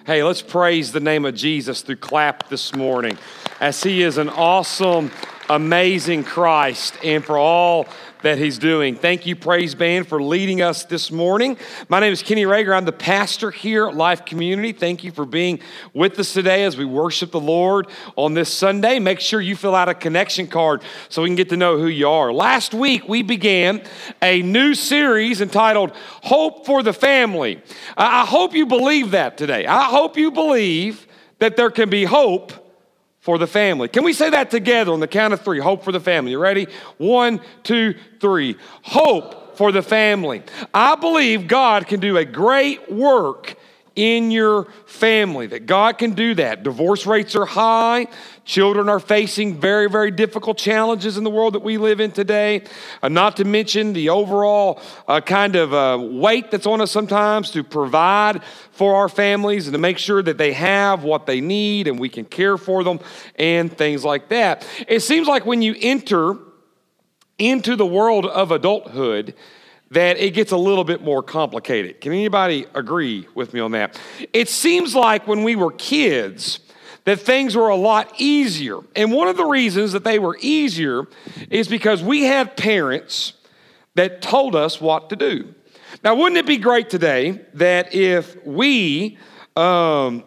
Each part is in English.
Hey, let's praise the name of Jesus through clap this morning, as he is an awesome, amazing Christ, and for all that he's doing. Thank you, Praise Band, for leading us this morning. My name is Kenny Rager. I'm the pastor here at Life Community. Thank you for being with us today as we worship the Lord on this Sunday. Make sure you fill out a connection card so we can get to know who you are. Last week, we began a new series entitled Hope for the Family. I hope you believe that today. I hope you believe that there can be hope for the family. Can we say that together on the count of three? Hope for the family. You ready? 1, 2, 3. Hope for the family. I believe God can do a great work in your family, that God can do that. Divorce rates are high. Children are facing very, very difficult challenges in the world that we live in today. Not to mention the overall weight that's on us sometimes to provide for our families and to make sure that they have what they need and we can care for them and things like that. It seems like when you enter into the world of adulthood, that it gets a little bit more complicated. Can anybody agree with me on that? It seems like when we were kids that things were a lot easier. And one of the reasons that they were easier is because we had parents that told us what to do. Now, wouldn't it be great today that if we had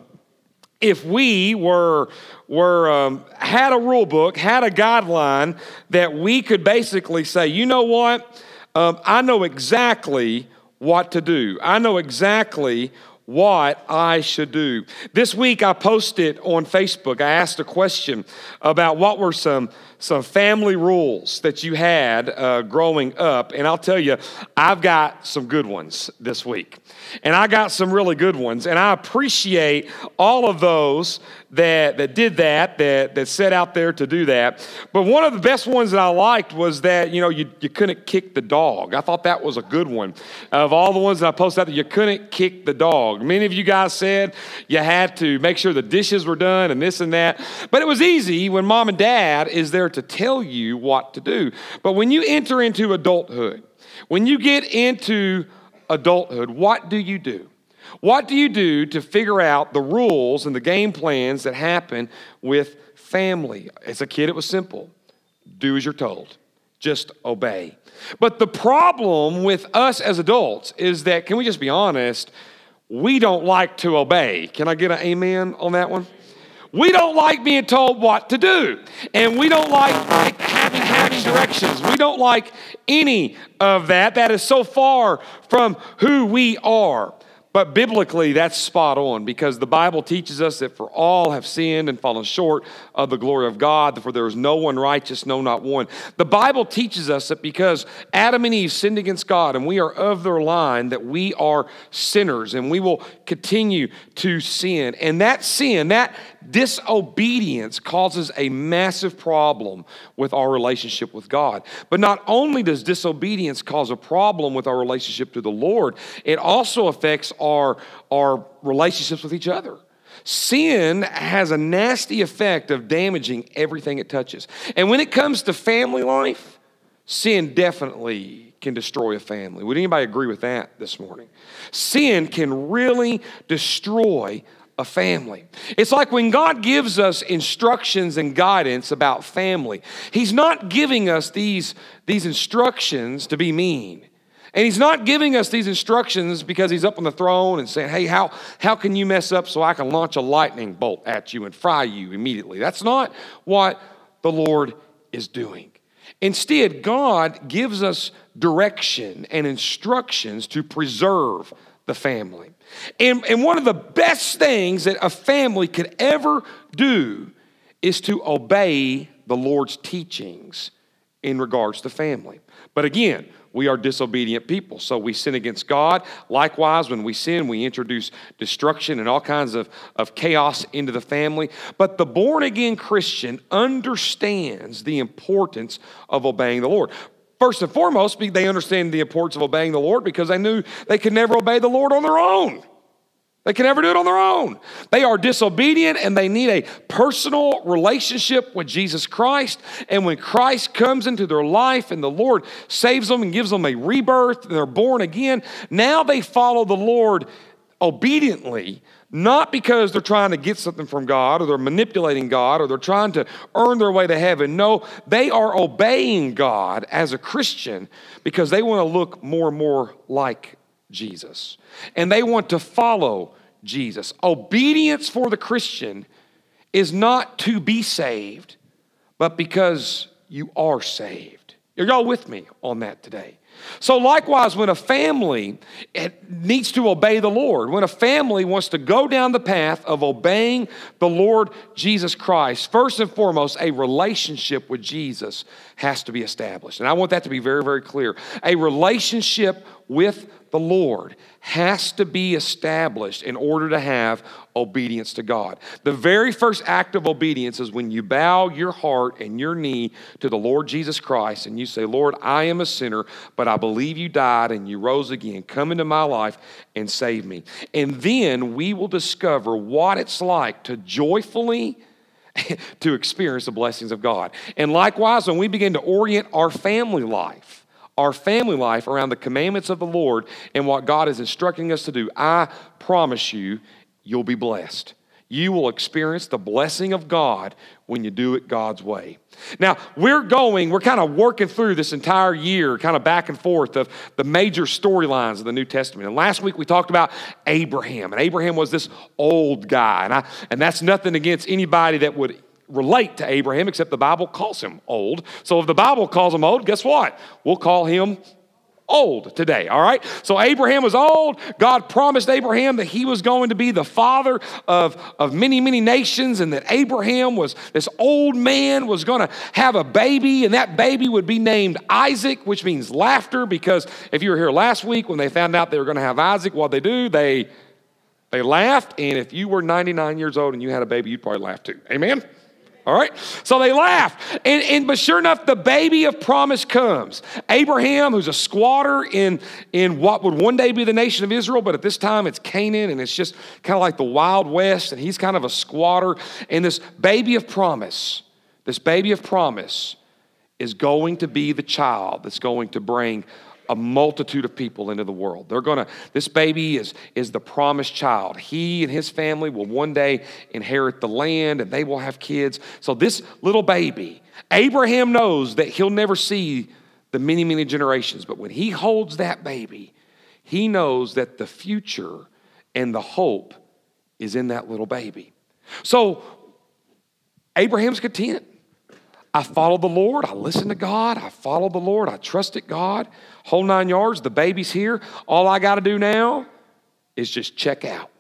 a rule book, had a guideline that we could basically say, you know what? I know exactly what to do. I know exactly what I should do. This week I posted on Facebook, I asked a question about what were some family rules that you had growing up. And I'll tell you, I've got some good ones this week. And I got some really good ones. And I appreciate all of those that did that set out there to do that. But one of the best ones that I liked was that, you couldn't kick the dog. I thought that was a good one. Of all the ones that I posted out there, you couldn't kick the dog. Many of you guys said you had to make sure the dishes were done and this and that. But it was easy when mom and dad is there to tell you what to do. But when you enter into adulthood, when you get into adulthood, what do you do? What do you do to figure out the rules and the game plans that happen with family? As a kid, it was simple. Do as you're told. Just obey. But the problem with us as adults is that, can we just be honest, we don't like to obey. Can I get an amen on that one? We don't like being told what to do. And we don't like having directions. We don't like any of that. That is so far from who we are. But biblically, that's spot on, because the Bible teaches us that for all have sinned and fallen short of the glory of God, for there is no one righteous, no, not one. The Bible teaches us that because Adam and Eve sinned against God and we are of their line, that we are sinners and we will continue to sin. And that sin, that disobedience causes a massive problem with our relationship with God. But not only does disobedience cause a problem with our relationship to the Lord, it also affects our relationships with each other. Sin has a nasty effect of damaging everything it touches. And when it comes to family life, sin definitely can destroy a family. Would anybody agree with that this morning? Sin can really destroy a family. It's like when God gives us instructions and guidance about family, He's not giving us these instructions to be mean. And He's not giving us these instructions because He's up on the throne and saying, hey, how can you mess up so I can launch a lightning bolt at you and fry you immediately? That's not what the Lord is doing. Instead, God gives us direction and instructions to preserve the family. And one of the best things that a family could ever do is to obey the Lord's teachings in regards to family. But again, we are disobedient people, so we sin against God. Likewise, when we sin, we introduce destruction and all kinds of chaos into the family. But the born-again Christian understands the importance of obeying the Lord. First and foremost, they understand the importance of obeying the Lord because they knew they could never obey the Lord on their own. They can never do it on their own. They are disobedient and they need a personal relationship with Jesus Christ. And when Christ comes into their life and the Lord saves them and gives them a rebirth and they're born again, now they follow the Lord obediently, not because they're trying to get something from God or they're manipulating God or they're trying to earn their way to heaven. No, they are obeying God as a Christian because they want to look more and more like Jesus. And they want to follow Jesus. Obedience for the Christian is not to be saved, but because you are saved. Are y'all with me on that today? So likewise, when a family needs to obey the Lord, when a family wants to go down the path of obeying the Lord Jesus Christ, first and foremost, a relationship with Jesus has to be established. And I want that to be very, very clear. A relationship with the Lord has to be established in order to have obedience to God. The very first act of obedience is when you bow your heart and your knee to the Lord Jesus Christ and you say, Lord, I am a sinner, but I believe you died and you rose again. Come into my life and save me. And then we will discover what it's like to joyfully to experience the blessings of God. And likewise, when we begin to orient our family life around the commandments of the Lord and what God is instructing us to do, I promise you, you'll be blessed. You will experience the blessing of God when you do it God's way. Now, we're kind of working through this entire year, kind of back and forth of the major storylines of the New Testament. And last week we talked about Abraham. And Abraham was this old guy. And that's nothing against anybody that would relate to Abraham, except the Bible calls him old. So if the Bible calls him old, guess what? We'll call him old today, all right? So Abraham was old. God promised Abraham that he was going to be the father of many, many nations, and that Abraham was, this old man was going to have a baby, and that baby would be named Isaac, which means laughter, because if you were here last week when they found out they were going to have Isaac, what they do, they laughed, and if you were 99 years old and you had a baby, you'd probably laugh too. Amen? All right, so they laughed, but sure enough, the baby of promise comes. Abraham, who's a squatter in what would one day be the nation of Israel, but at this time it's Canaan, and it's just kind of like the Wild West, and he's kind of a squatter. And this baby of promise is going to be the child that's going to bring a multitude of people into the world. This baby is the promised child. He and his family will one day inherit the land and they will have kids. So this little baby, Abraham knows that he'll never see the many, many generations. But when he holds that baby, he knows that the future and the hope is in that little baby. So Abraham's content. I followed the Lord. I listened to God. I followed the Lord. I trusted God. Whole 9 yards. The baby's here. All I got to do now is just check out.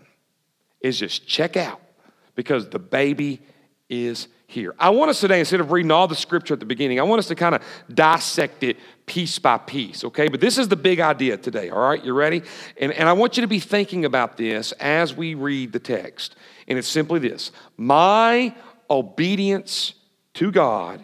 Because the baby is here. I want us today, instead of reading all the scripture at the beginning, I want us to kind of dissect it piece by piece, okay? But this is the big idea today, all right? You ready? And I want you to be thinking about this as we read the text. And it's simply this. My obedience to God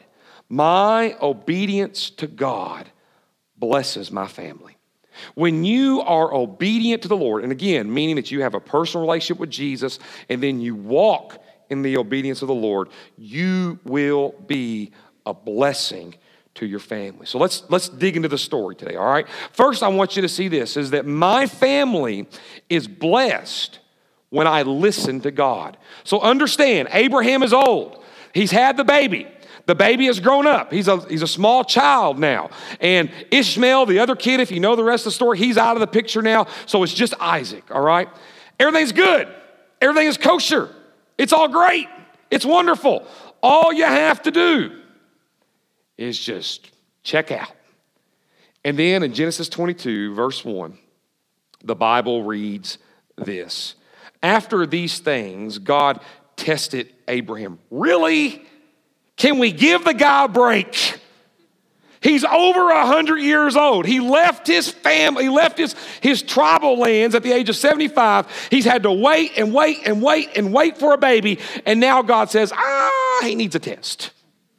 blesses my family. When you are obedient to the Lord, and again, meaning that you have a personal relationship with Jesus, and then you walk in the obedience of the Lord, you will be a blessing to your family. So let's dig into the story today, all right? First, I want you to see this, is that my family is blessed when I listen to God. So understand, Abraham is old. He's had the baby. The baby has grown up. He's a small child now. And Ishmael, the other kid, if you know the rest of the story, he's out of the picture now. So it's just Isaac, all right? Everything's good. Everything is kosher. It's all great. It's wonderful. All you have to do is just check out. And then in Genesis 22, verse 1, the Bible reads this. After these things, God tested Abraham. Really? Can we give the guy a break? He's over 100 years old. He left his family, he left his tribal lands at the age of 75. He's had to wait for a baby. And now God says, he needs a test.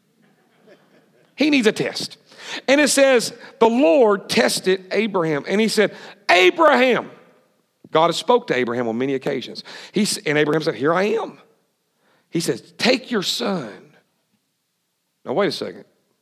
He needs a test. And it says, the Lord tested Abraham. And he said, Abraham. God has spoke to Abraham on many occasions. And Abraham said, here I am. He says, take your son. Now, wait a second.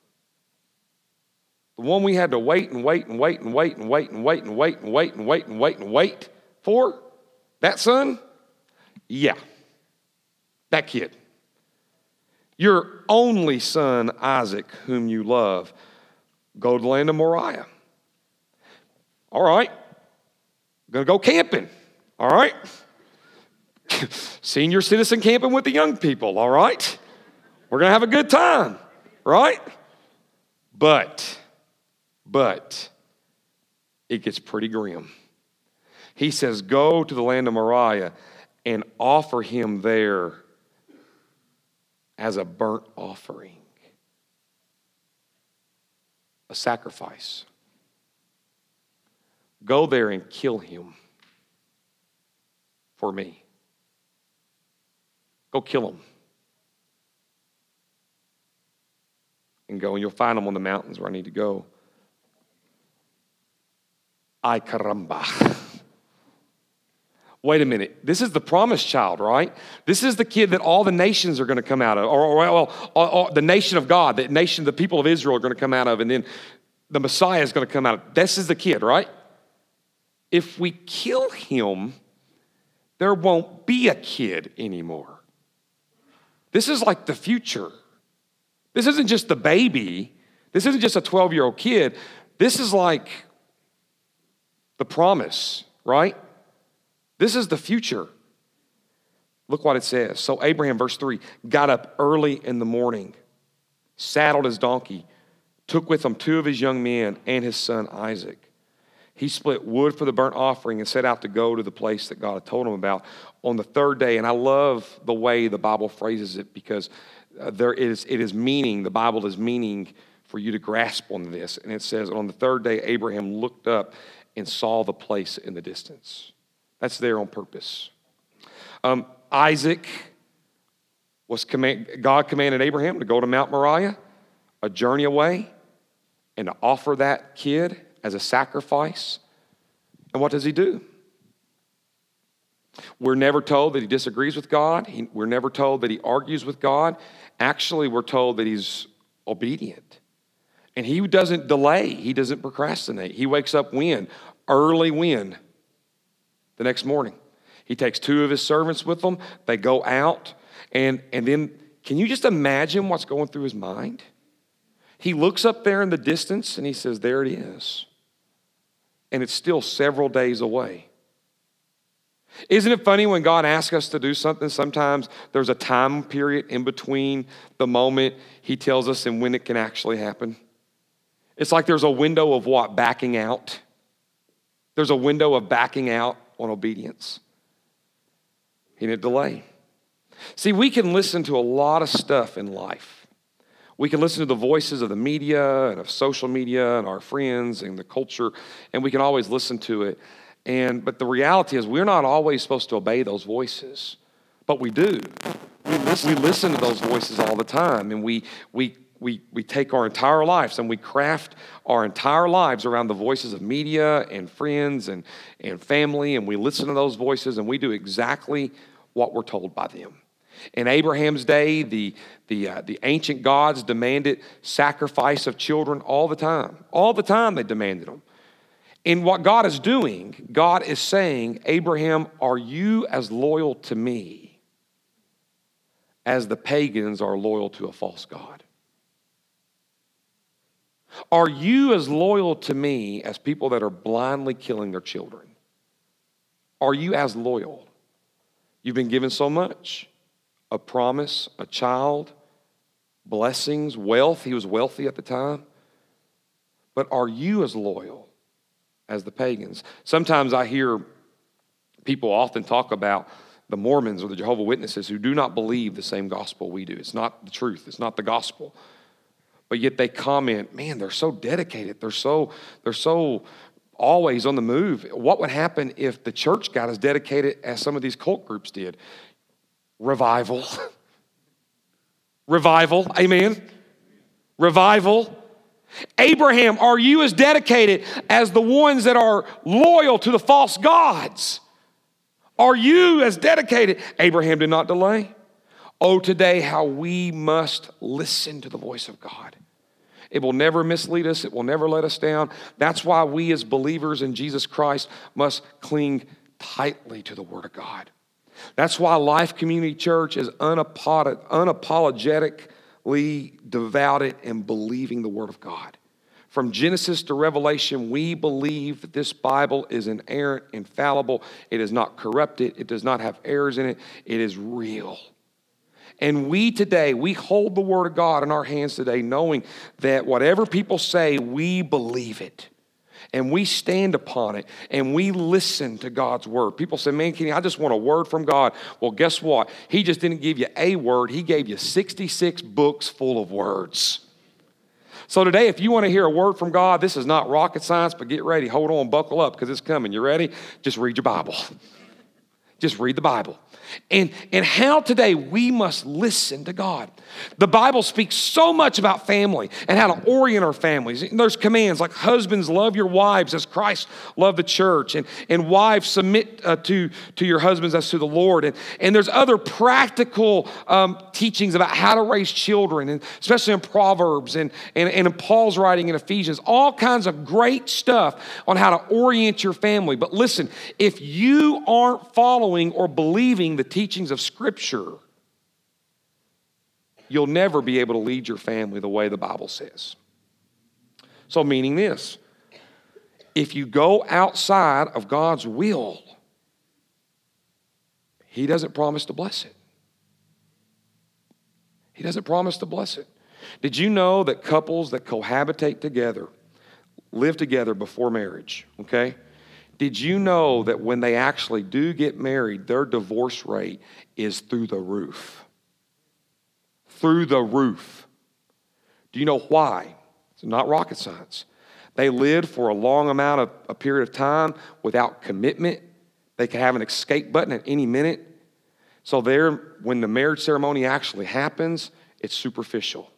The one we had to wait for, That son? Yeah, that kid. Your only son, Isaac, whom you love, go to the land of Moriah. All right, gonna go camping. All right. Senior citizen camping with the young people. All right. We're gonna have a good time, right? But it gets pretty grim. He says, go to the land of Moriah and offer him there as a burnt offering, a sacrifice. Go there and kill him for me. Go kill him. And go, and you'll find him on the mountains where I need to go. Ay caramba. Wait a minute. This is the promised child, right? This is the kid that all the nations are going to come out of, or the nation of God, the nation, the people of Israel are going to come out of, and then the Messiah is going to come out of. This is the kid, right? If we kill him, there won't be a kid anymore. This is like the future. This isn't just the baby. This isn't just a 12-year-old kid. This is like the promise, right? This is the future. Look what it says. So Abraham, verse 3, got up early in the morning, saddled his donkey, took with him 2 of his young men and his son Isaac. He split wood for the burnt offering and set out to go to the place that God had told him about on the 3rd day. And I love the way the Bible phrases it, because it is meaning, the Bible is meaning for you to grasp on this. And it says, on the 3rd day, Abraham looked up and saw the place in the distance. That's there on purpose. Isaac God commanded Abraham to go to Mount Moriah, a journey away, and to offer that kid as a sacrifice. And what does he do? We're never told that he disagrees with God. We're never told that he argues with God. Actually, we're told that he's obedient. And he doesn't delay. He doesn't procrastinate. He wakes up when? Early when? The next morning. He takes 2 of his servants with him. They go out. And then, can you just imagine what's going through his mind? He looks up there in the distance and he says, there it is. And it's still several days away. Isn't it funny when God asks us to do something, sometimes there's a time period in between the moment he tells us and when it can actually happen? It's like there's a window of what? Backing out. There's a window of backing out on obedience. He didn't delay. See, we can listen to a lot of stuff in life. We can listen to the voices of the media and of social media and our friends and the culture, and we can always listen to it. But the reality is we're not always supposed to obey those voices, but we do. We listen to those voices all the time, and we take our entire lives and we craft our entire lives around the voices of media and friends and family, and we listen to those voices and we do exactly what we're told by them. In Abraham's day, the ancient gods demanded sacrifice of children all the time. All the time they demanded them. And what God is doing, God is saying, Abraham, are you as loyal to me as the pagans are loyal to a false god? Are you as loyal to me as people that are blindly killing their children? Are you as loyal? You've been given so much. A promise, a child, blessings, wealth. He was wealthy at the time. But are you as loyal as the pagans? Sometimes I hear people often talk about the Mormons or the Jehovah's Witnesses who do not believe the same gospel we do. It's not the truth. It's not the gospel. But yet they comment, man, they're so dedicated. They're so always on the move. What would happen if the church got as dedicated as some of these cult groups did? Revival. Revival. Amen. Revival. Abraham, are you as dedicated as the ones that are loyal to the false gods? Are you as dedicated? Abraham did not delay. Oh, today, how we must listen to the voice of God. It will never mislead us. It will never let us down. That's why we as believers in Jesus Christ must cling tightly to the Word of God. That's why Life Community Church is unapologetically devoted in believing the Word of God. From Genesis to Revelation, we believe that this Bible is inerrant, infallible. It is not corrupted. It does not have errors in it. It is real. And we hold the Word of God in our hands today, knowing that whatever people say, we believe it. And we stand upon it, and we listen to God's Word. People say, man, Kenny, I just want a word from God. Well, guess what? He just didn't give you a word. He gave you 66 books full of words. So today, if you want to hear a word from God, this is not rocket science, but get ready. Hold on, buckle up, because it's coming. You ready? Just read your Bible. Just read the Bible. And how today we must listen to God. The Bible speaks so much about family and how to orient our families. There's commands like husbands, love your wives as Christ loved the church, and wives submit to your husbands as to the Lord. And there's other practical teachings about how to raise children, and especially in Proverbs and in Paul's writing in Ephesians, all kinds of great stuff on how to orient your family. But listen, if you aren't following or believing the teachings of Scripture, you'll never be able to lead your family the way the Bible says. So meaning this, if you go outside of God's will, He doesn't promise to bless it. He doesn't promise to bless it. Did you know that couples that cohabitate together live together before marriage, okay? Did you know that when they actually do get married, their divorce rate is through the roof? Through the roof. Do you know why? It's not rocket science. They lived for a long a period of time without commitment. They could have an escape button at any minute. So when the marriage ceremony actually happens, it's superficial.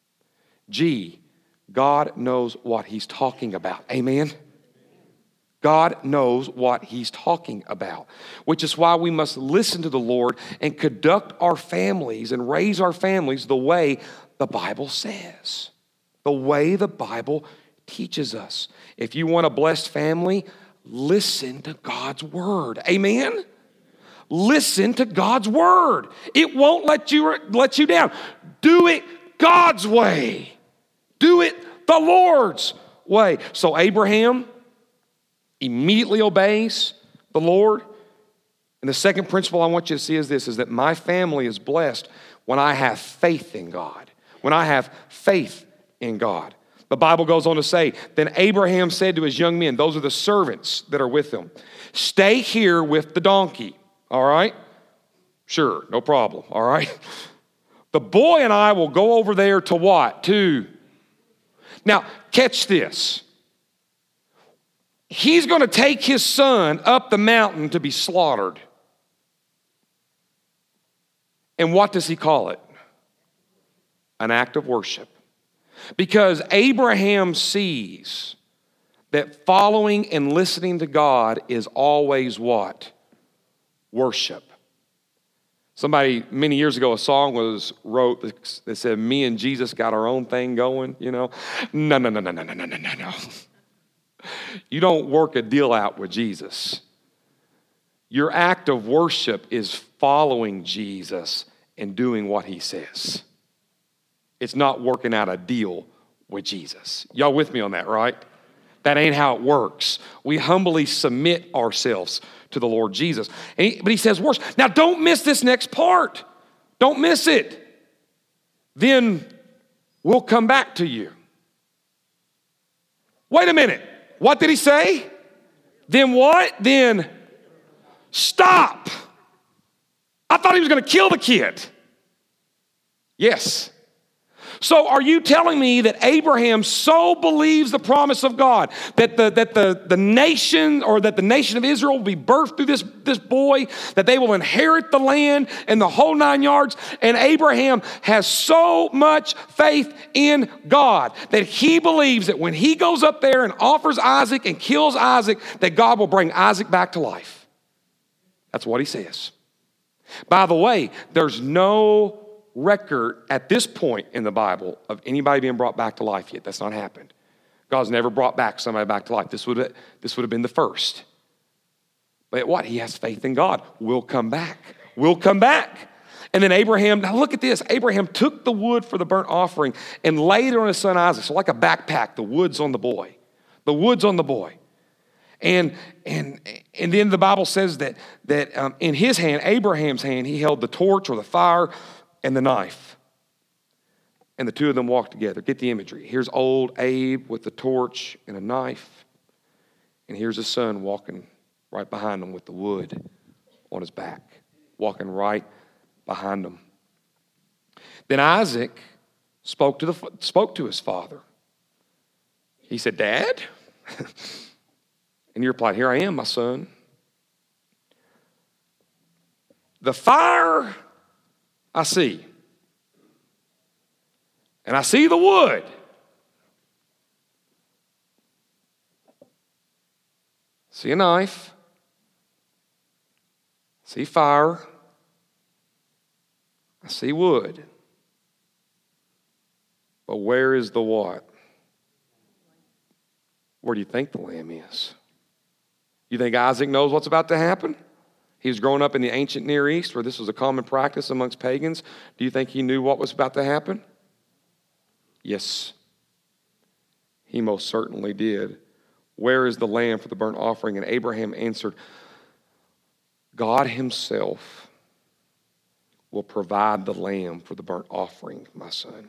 God knows what He's talking about. Amen? God knows what He's talking about, which is why we must listen to the Lord and conduct our families and raise our families the way the Bible says, the way the Bible teaches us. If you want a blessed family, listen to God's Word. Amen? Listen to God's Word. It won't let you down. Do it God's way. Do it the Lord's way. So Abraham immediately obeys the Lord. And the second principle I want you to see is this, is that my family is blessed when I have faith in God. When I have faith in God. The Bible goes on to say, then Abraham said to his young men, those are the servants that are with him, stay here with the donkey, all right? Sure, no problem, all right? The boy and I will go over there to what? Now, catch this. He's going to take his son up the mountain to be slaughtered. And what does he call it? An act of worship. Because Abraham sees that following and listening to God is always what? Worship. Somebody, many years ago, a song was wrote that said, me and Jesus got our own thing going, you know. No. You don't work a deal out with Jesus. Your act of worship is following Jesus and doing what He says. It's not working out a deal with Jesus. Y'all with me on that, right? That ain't how it works. We humbly submit ourselves to the Lord Jesus. But He says worship. Now don't miss this next part. Don't miss it. Then we'll come back to you. Wait a minute. What did He say? Then what? Then stop. I thought He was going to kill the kid. Yes. So are you telling me that Abraham so believes the promise of God that the nation, or that the nation of Israel will be birthed through this boy, that they will inherit the land and the whole 9 yards? And Abraham has so much faith in God that he believes that when he goes up there and offers Isaac and kills Isaac, that God will bring Isaac back to life. That's what he says. By the way, there's no record at this point in the Bible of anybody being brought back to life yet. That's not happened. God's never brought back somebody back to life. This would have been the first. But what? He has faith in God. We'll come back. We'll come back. And then Abraham, now look at this. Abraham took the wood for the burnt offering and laid it on his son Isaac. So like a backpack, the wood's on the boy. The wood's on the boy. And then the Bible says that in his hand, Abraham's hand, he held the torch or the fire and the knife. And the two of them walked together. Get the imagery. Here's old Abe with the torch and a knife. And here's his son walking right behind him with the wood on his back. Walking right behind him. Then Isaac spoke to his father. He said, Dad? And he replied, Here I am, my son. The fire I see. And I see the wood. See a knife. See fire. I see wood. But where is the what? Where do you think the lamb is? You think Isaac knows what's about to happen? He was growing up in the ancient Near East where this was a common practice amongst pagans. Do you think he knew what was about to happen? Yes, he most certainly did. Where is the lamb for the burnt offering? And Abraham answered, God himself will provide the lamb for the burnt offering, my son.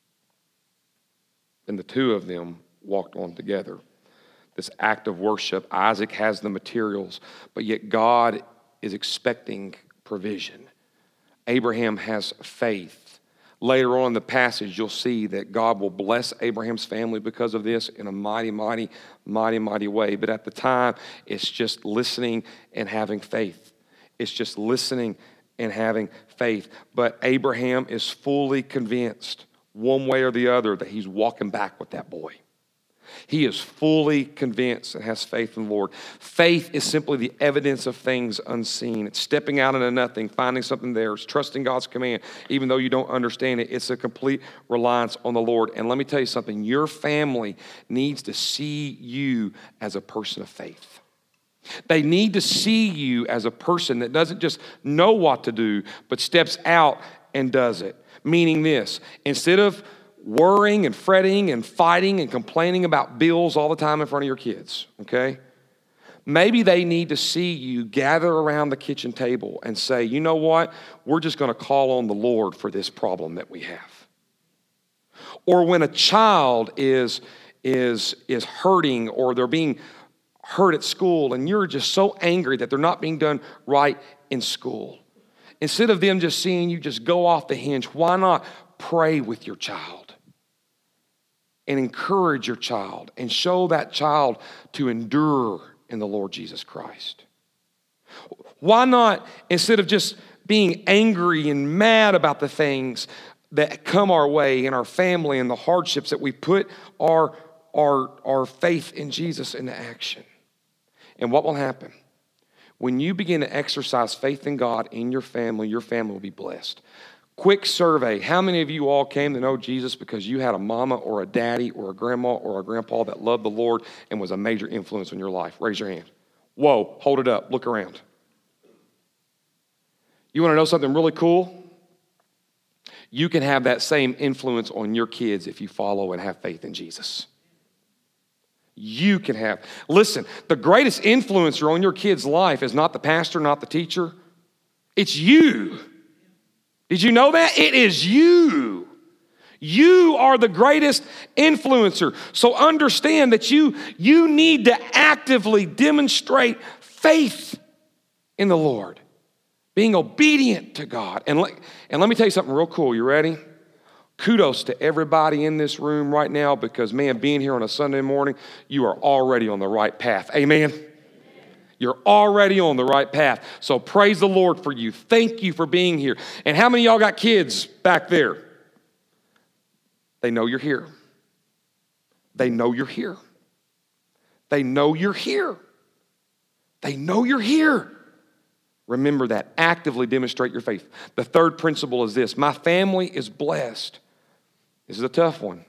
And the two of them walked on together. This act of worship, Isaac has the materials, but yet God is expecting provision. Abraham has faith. Later on in the passage, you'll see that God will bless Abraham's family because of this in a mighty, mighty, mighty, mighty way. But at the time, it's just listening and having faith. It's just listening and having faith. But Abraham is fully convinced, one way or the other, that he's walking back with that boy. He is fully convinced and has faith in the Lord. Faith is simply the evidence of things unseen. It's stepping out into nothing, finding something there. It's trusting God's command, even though you don't understand it. It's a complete reliance on the Lord. And let me tell you something. Your family needs to see you as a person of faith. They need to see you as a person that doesn't just know what to do, but steps out and does it. Meaning this, instead of worrying and fretting and fighting and complaining about bills all the time in front of your kids, okay? Maybe they need to see you gather around the kitchen table and say, you know what? We're just going to call on the Lord for this problem that we have. Or when a child is hurting or they're being hurt at school and you're just so angry that they're not being done right in school. Instead of them just seeing you just go off the hinge, why not pray with your child? And encourage your child and show that child to endure in the Lord Jesus Christ. Why not, instead of just being angry and mad about the things that come our way in our family and the hardships, that we put our faith in Jesus into action? And what will happen? When you begin to exercise faith in God in your family will be blessed. Quick survey. How many of you all came to know Jesus because you had a mama or a daddy or a grandma or a grandpa that loved the Lord and was a major influence in your life? Raise your hand. Whoa, hold it up. Look around. You want to know something really cool? You can have that same influence on your kids if you follow and have faith in Jesus. You can have. Listen, the greatest influencer on your kid's life is not the pastor, not the teacher. It's you. Did you know that? It is you. You are the greatest influencer. So understand that you need to actively demonstrate faith in the Lord, being obedient to God. And let me tell you something real cool. You ready? Kudos to everybody in this room right now because, man, being here on a Sunday morning, you are already on the right path. Amen? You're already on the right path. So praise the Lord for you. Thank you for being here. And how many of y'all got kids back there? They know you're here. They know you're here. They know you're here. They know you're here. Remember that. Actively demonstrate your faith. The third principle is this. My family is blessed. This is a tough one.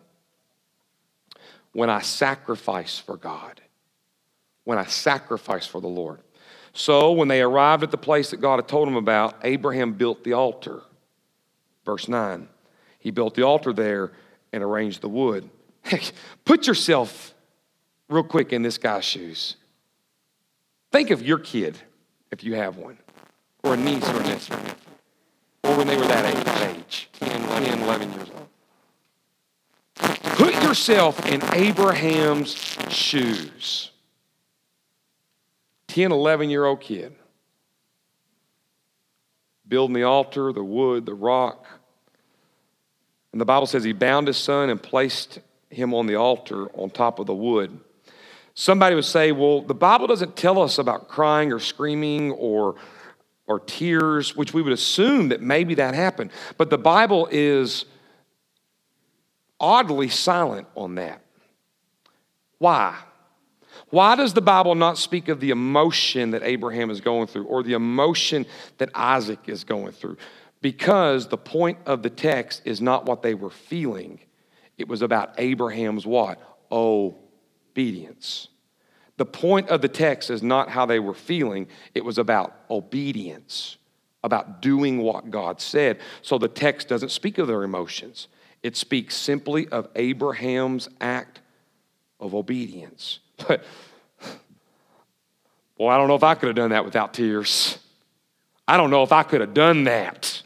When I sacrifice for God. When I sacrifice for the Lord. So when they arrived at the place that God had told him about, Abraham built the altar. Verse 9, he built the altar there and arranged the wood. Put yourself real quick in this guy's shoes. Think of your kid, if you have one, or a niece or a nephew, or when they were that age, 10, 11 years old. Put yourself in Abraham's shoes. 10, 11-year-old kid. Building the altar, the wood, the rock. And the Bible says he bound his son and placed him on the altar on top of the wood. Somebody would say, well, the Bible doesn't tell us about crying or screaming or tears, which we would assume that maybe that happened. But the Bible is oddly silent on that. Why? Why does the Bible not speak of the emotion that Abraham is going through or the emotion that Isaac is going through? Because the point of the text is not what they were feeling. It was about Abraham's what? Obedience. The point of the text is not how they were feeling. It was about obedience, about doing what God said. So the text doesn't speak of their emotions. It speaks simply of Abraham's act of obedience. But, well, I don't know if I could have done that without tears. I don't know if I could have done that.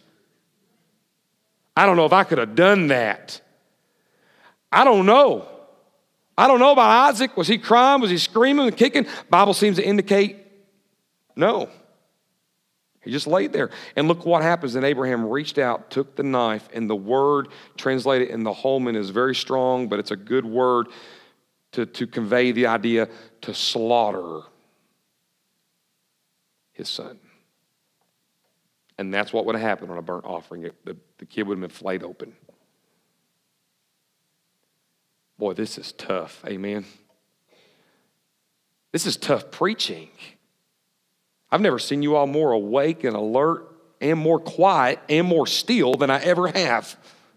I don't know if I could have done that. I don't know. I don't know about Isaac. Was he crying? Was he screaming and kicking? Bible seems to indicate no. He just laid there. And look what happens. And Abraham reached out, took the knife, and the word translated in the Holman is very strong, but it's a good word to convey the idea to slaughter his son. And that's what would have happened on a burnt offering. The kid would have been flayed open. Boy, this is tough. Amen. This is tough preaching. I've never seen you all more awake and alert and more quiet and more still than I ever have.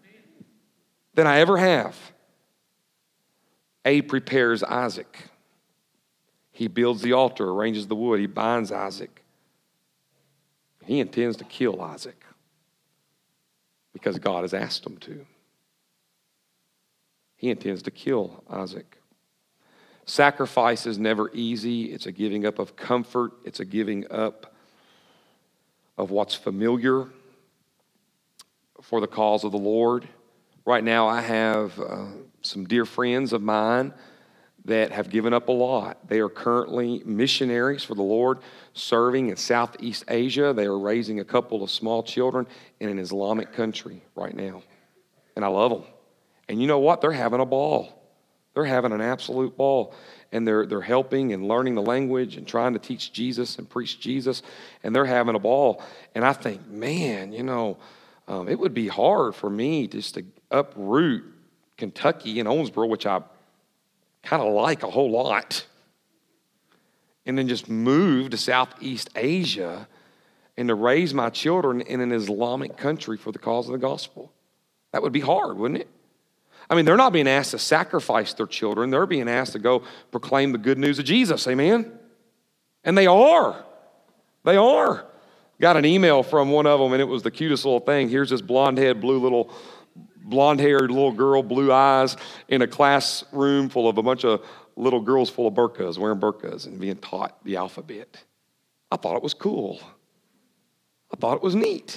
Abe prepares Isaac. He builds the altar, arranges the wood. He binds Isaac. He intends to kill Isaac because God has asked him to. He intends to kill Isaac. Sacrifice is never easy. It's a giving up of comfort. It's a giving up of what's familiar for the cause of the Lord. Right now, I have some dear friends of mine that have given up a lot. They are currently missionaries for the Lord, serving in Southeast Asia. They are raising a couple of small children in an Islamic country right now. And I love them. And you know what? They're having a ball. They're having an absolute ball. And they're helping and learning the language and trying to teach Jesus and preach Jesus. And they're having a ball. And I think, man, it would be hard for me just to uproot Kentucky and Owensboro, which I kind of like a whole lot, and then just move to Southeast Asia and to raise my children in an Islamic country for the cause of the gospel. That would be hard, wouldn't it? I mean, they're not being asked to sacrifice their children. They're being asked to go proclaim the good news of Jesus, amen? And they are. They are. Got an email from one of them, and it was the cutest little thing. Here's this blonde-haired little girl, blue eyes, in a classroom full of a bunch of little girls full of burqas, wearing burqas and being taught the alphabet. I thought it was cool. I thought it was neat.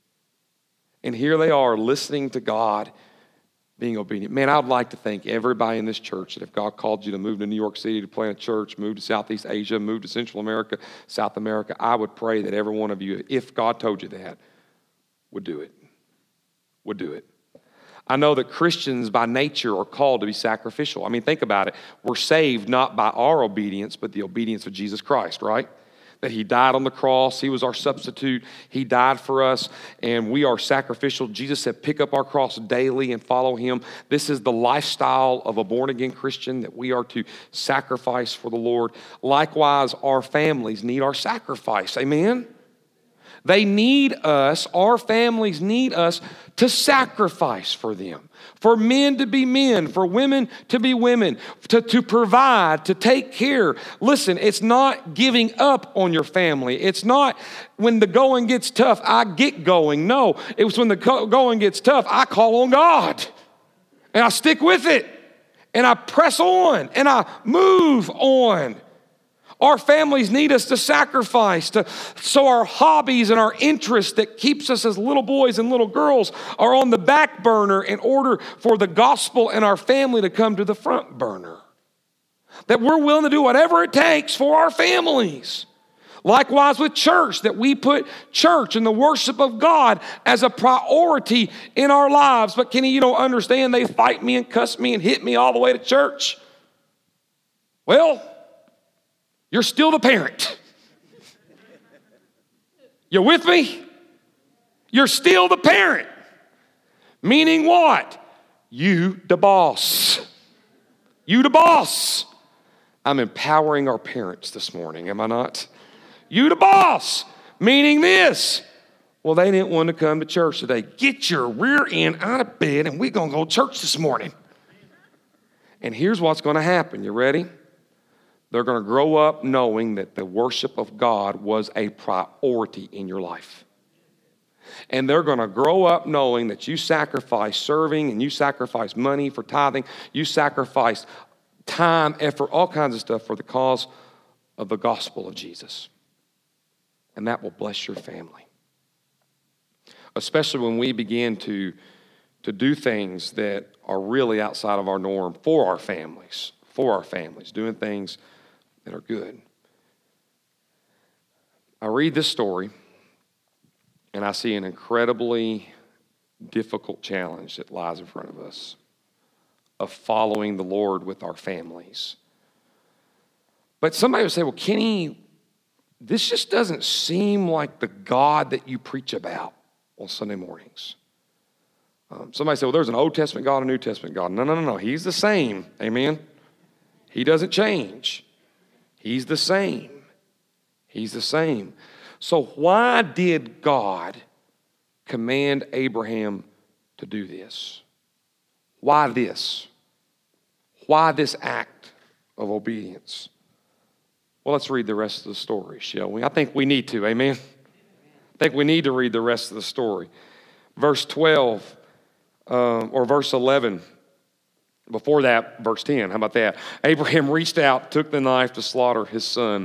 And here they are listening to God, being obedient. Man, I would like to thank everybody in this church that if God called you to move to New York City to plant a church, move to Southeast Asia, move to Central America, South America, I would pray that every one of you, if God told you that, would do it. Would do it. I know that Christians by nature are called to be sacrificial. I mean, think about it. We're saved not by our obedience, but the obedience of Jesus Christ, right? That he died on the cross. He was our substitute. He died for us, and we are sacrificial. Jesus said, pick up our cross daily and follow him. This is the lifestyle of a born-again Christian, that we are to sacrifice for the Lord. Likewise, our families need our sacrifice. Amen? They need us, our families need us to sacrifice for them, for men to be men, for women to be women, to provide, to take care. Listen, it's not giving up on your family. It's not when the going gets tough, I get going. No, it was when the going gets tough, I call on God and I stick with it and I press on and I move on. Our families need us to sacrifice, so our hobbies and our interests that keeps us as little boys and little girls are on the back burner in order for the gospel and our family to come to the front burner. That we're willing to do whatever it takes for our families. Likewise with church, that we put church and the worship of God as a priority in our lives. But Kenny, you don't understand, they fight me and cuss me and hit me all the way to church. Well, you're still the parent. You with me? You're still the parent. Meaning what? You the boss. You the boss. I'm empowering our parents this morning, am I not? You the boss. Meaning this. Well, they didn't want to come to church today. Get your rear end out of bed and we're going to go to church this morning. And here's what's going to happen. You ready? They're going to grow up knowing that the worship of God was a priority in your life. And they're going to grow up knowing that you sacrifice serving and you sacrifice money for tithing. You sacrifice time, effort, all kinds of stuff for the cause of the gospel of Jesus. And that will bless your family. Especially when we begin to do things that are really outside of our norm for our families, doing things that are good. I read this story and I see an incredibly difficult challenge that lies in front of us of following the Lord with our families. But somebody would say, well, Kenny, this just doesn't seem like the God that you preach about on Sunday mornings. Somebody said, well, there's an Old Testament God, a New Testament God. No. He's the same. Amen. He doesn't change. He's the same. He's the same. So why did God command Abraham to do this? Why this? Why this act of obedience? Well, let's read the rest of the story, shall we? I think we need to, amen? I think we need to read the rest of the story. Verse 12, or verse 11. Before that, verse 10, how about that? Abraham reached out, took the knife to slaughter his son.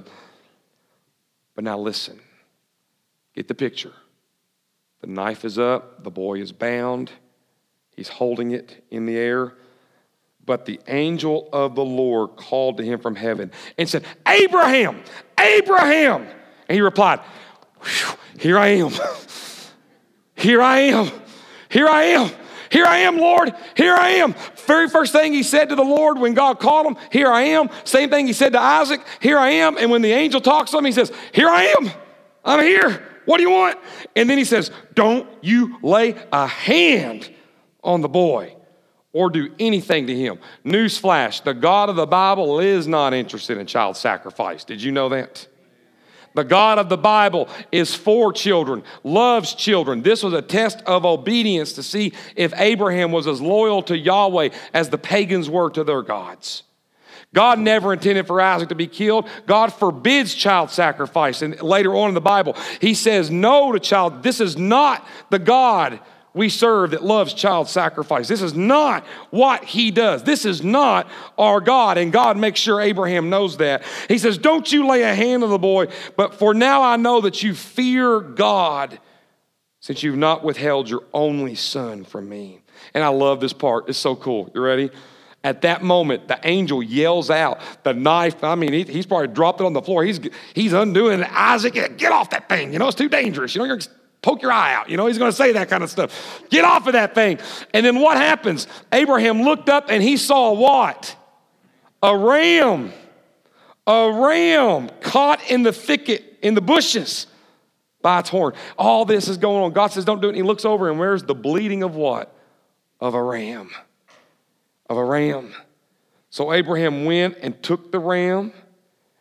But now listen, get the picture. The knife is up, the boy is bound, he's holding it in the air. But the angel of the Lord called to him from heaven and said, Abraham, Abraham. And he replied, here I am. Here I am. Here I am. Here I am, Lord. Here I am. Very first thing he said to the Lord when God called him, here I am. Same thing he said to Isaac, here I am. And when the angel talks to him, he says, here I am. I'm here. What do you want? And then he says, don't you lay a hand on the boy or do anything to him. Newsflash, the God of the Bible is not interested in child sacrifice. Did you know that? The God of the Bible is for children, loves children. This was a test of obedience to see if Abraham was as loyal to Yahweh as the pagans were to their gods. God never intended for Isaac to be killed. God forbids child sacrifice. And later on in the Bible, he says no to child. This is not the God we serve that loves child sacrifice. This is not what he does. This is not our God. And God makes sure Abraham knows that. He says, don't you lay a hand on the boy, but for now I know that you fear God since you've not withheld your only son from me. And I love this part. It's so cool. You ready? At that moment, the angel yells out, the knife, he's probably dropped it on the floor. He's undoing it. Isaac, get off that thing. It's too dangerous. You're going to poke your eye out. He's going to say that kind of stuff. Get off of that thing. And then what happens? Abraham looked up and he saw what? A ram. A ram caught in the thicket, in the bushes by its horn. All this is going on. God says, don't do it. And he looks over and where's the bleeding of what? Of a ram. Of a ram. So Abraham went and took the ram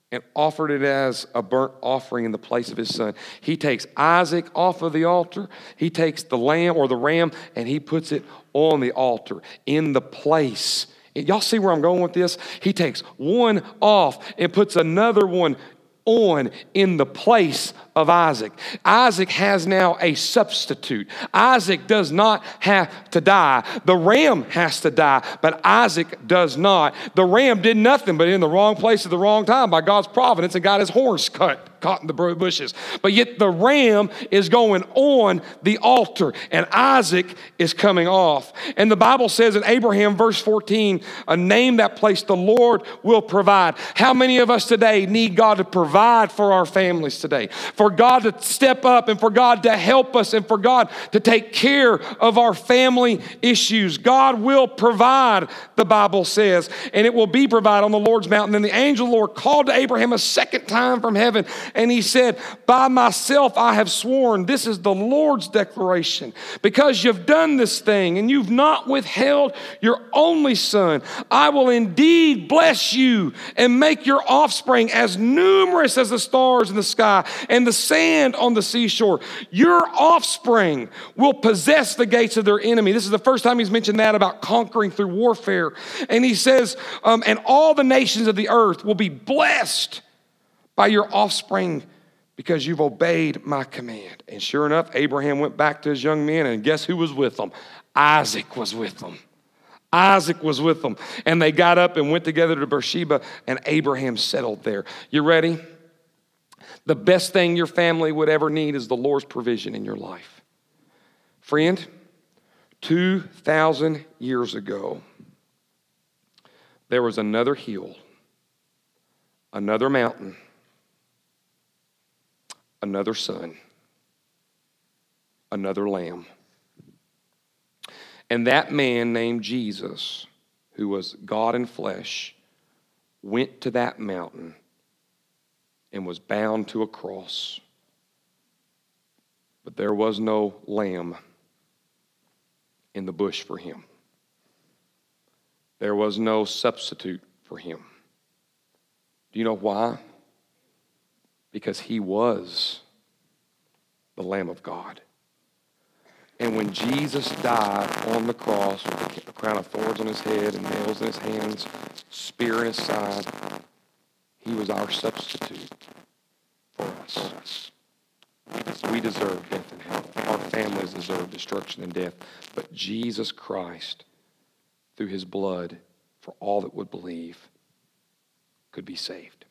and offered it as a burnt offering in the place of his son. He takes Isaac off of the altar. He takes the lamb or the ram, and he puts it on the altar in the place. Y'all see where I'm going with this? He takes one off and puts another one on in the place of Isaac. Isaac has now a substitute. Isaac does not have to die. The ram has to die, but Isaac does not. The ram did nothing but in the wrong place at the wrong time by God's providence and got his horns caught in the bushes. But yet the ram is going on the altar and Isaac is coming off. And the Bible says in Abraham, verse 14, name that place, the Lord will provide. How many of us today need God to provide for our families today? For God to step up and for God to help us and for God to take care of our family issues. God will provide, the Bible says, and it will be provided on the Lord's mountain. Then the angel of the Lord called to Abraham a second time from heaven, and he said, by myself I have sworn, this is the Lord's declaration, because you've done this thing and you've not withheld your only son, I will indeed bless you and make your offspring as numerous as the stars in the sky and the sand on the seashore. Your offspring will possess the gates of their enemy. This is the first time he's mentioned that about conquering through warfare. And he says, and all the nations of the earth will be blessed by your offspring because you've obeyed my command. And sure enough, Abraham went back to his young men, and guess who was with them? Isaac was with them. Isaac was with them. And they got up and went together to Beersheba, and Abraham settled there. You ready? The best thing your family would ever need is the Lord's provision in your life. Friend, 2,000 years ago, there was another hill, another mountain, another son, another lamb. And that man named Jesus, who was God in flesh, went to that mountain and was bound to a cross. But there was no lamb in the bush for him. There was no substitute for him. Do you know why? Because he was the Lamb of God. And when Jesus died on the cross with a crown of thorns on his head and nails in his hands, spear in his side, he was our substitute for us. We deserve death and hell. Our families deserve destruction and death. But Jesus Christ, through his blood, for all that would believe, could be saved.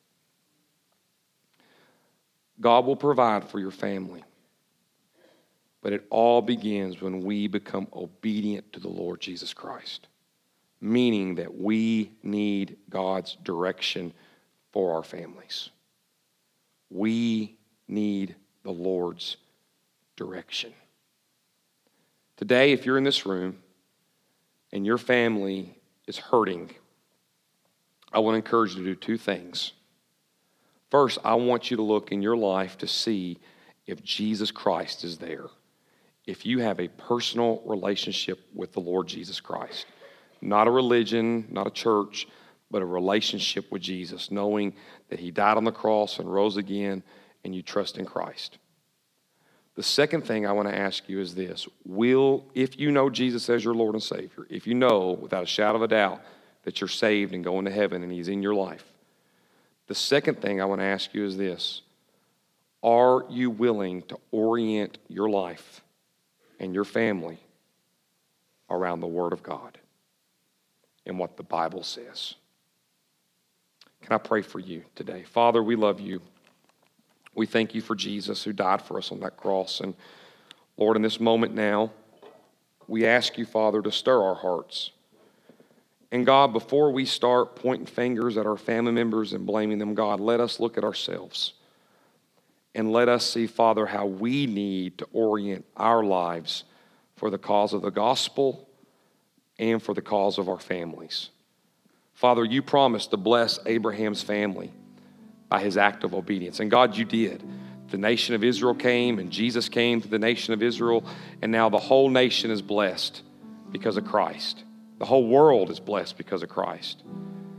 God will provide for your family. But it all begins when we become obedient to the Lord Jesus Christ. Meaning that we need God's direction for our families. We need the Lord's direction. Today, if you're in this room and your family is hurting, I want to encourage you to do two things. First, I want you to look in your life to see if Jesus Christ is there. If you have a personal relationship with the Lord Jesus Christ. Not a religion, not a church, but a relationship with Jesus, knowing that he died on the cross and rose again, and you trust in Christ. The second thing I want to ask you is this. If you know Jesus as your Lord and Savior, if you know without a shadow of a doubt that you're saved and going to heaven and he's in your life, the second thing I want to ask you is this. Are you willing to orient your life and your family around the Word of God and what the Bible says? Can I pray for you today? Father, we love you. We thank you for Jesus who died for us on that cross. And Lord, in this moment now, we ask you, Father, to stir our hearts. And God, before we start pointing fingers at our family members and blaming them, God, let us look at ourselves. And let us see, Father, how we need to orient our lives for the cause of the gospel and for the cause of our families. Father, you promised to bless Abraham's family by his act of obedience. And God, you did. The nation of Israel came, and Jesus came to the nation of Israel, and now the whole nation is blessed because of Christ. The whole world is blessed because of Christ.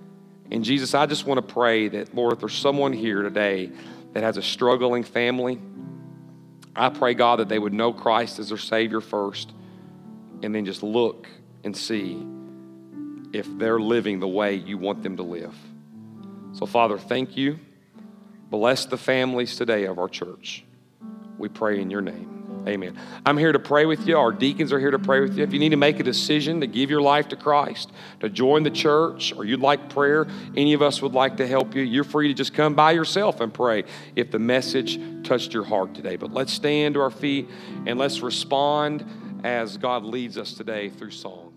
And Jesus, I just want to pray that, Lord, if there's someone here today that has a struggling family, I pray, God, that they would know Christ as their Savior first, and then just look and see if they're living the way you want them to live. So, Father, thank you. Bless the families today of our church. We pray in your name. Amen. I'm here to pray with you. Our deacons are here to pray with you. If you need to make a decision to give your life to Christ, to join the church, or you'd like prayer, any of us would like to help you. You're free to just come by yourself and pray if the message touched your heart today. But let's stand to our feet and let's respond as God leads us today through song.